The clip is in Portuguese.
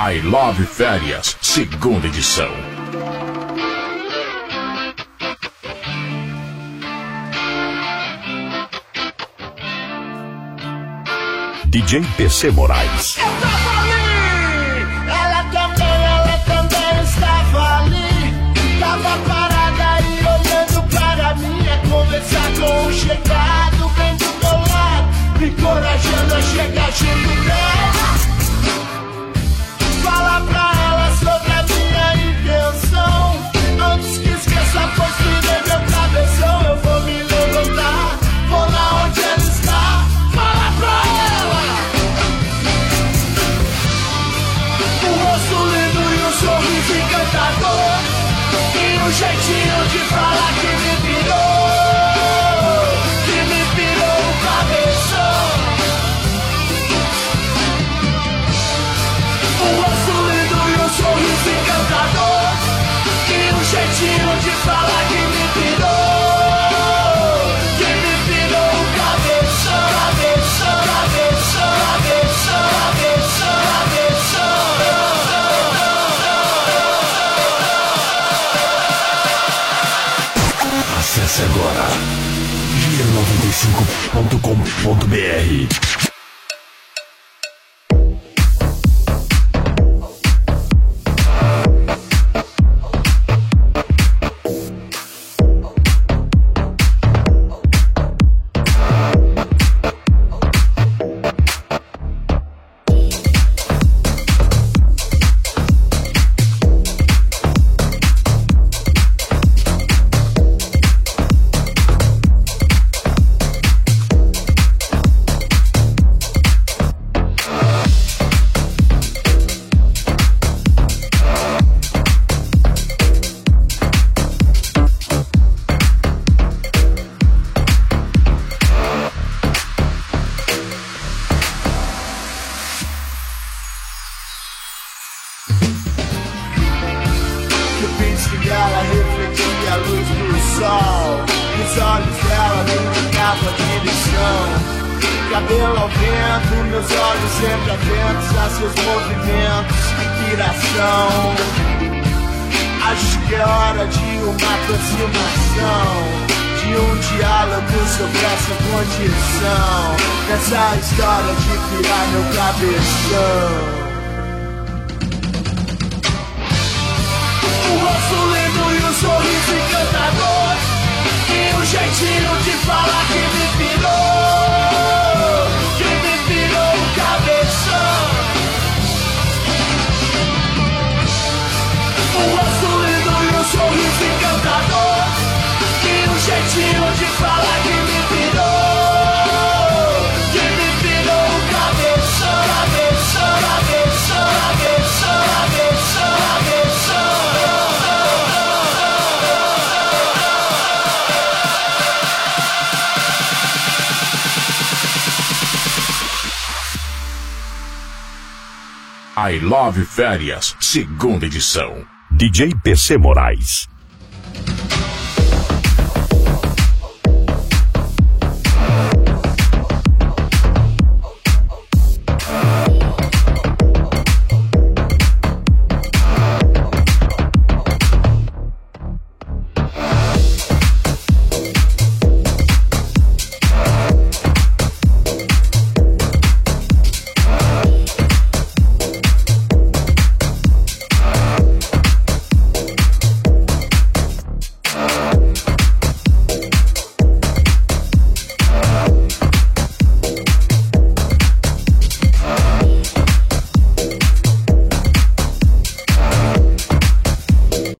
I Love Férias, segunda edição. DJ PC Moraes. Eu tava ali, ela também estava ali. Tava parada e olhando para mim. É conversar com o chegado bem do meu lado, me encorajando a chegar junto dela. Fala pra ela sobre a minha intenção. Antes que esqueça, pois virei meu cabeção. Eu vou me levantar, vou lá onde ela está. Fala pra ela. O rosto lindo e o sorriso encantador, e o jeitinho de falar que me pirou o cabeção. O rosto lindo e o sorriso encantador, e o jeitinho de falar que me pirou o cabeção, cabeção, cabeção, cabeção, cabeção, cabeção. Acesse agora giro95.com.br. Ela refletia a luz do sol, os olhos dela me indicavam a direção. Cabelo ao vento, meus olhos sempre atentos a seus movimentos, que piração. Acho que é hora de uma aproximação, de um diálogo sobre essa condição, nessa história de pirar meu cabeção. O rosto lindo e o sorriso encantador, e o jeitinho de falar que me pirou o cabeção. O rosto lindo e o sorriso encantador, e o jeitinho de falar que me pirou o cabeção, cabeção, cabeção, cabeção, cabeção, cabeção. I Love Férias, segunda edição. DJ PC Moraes.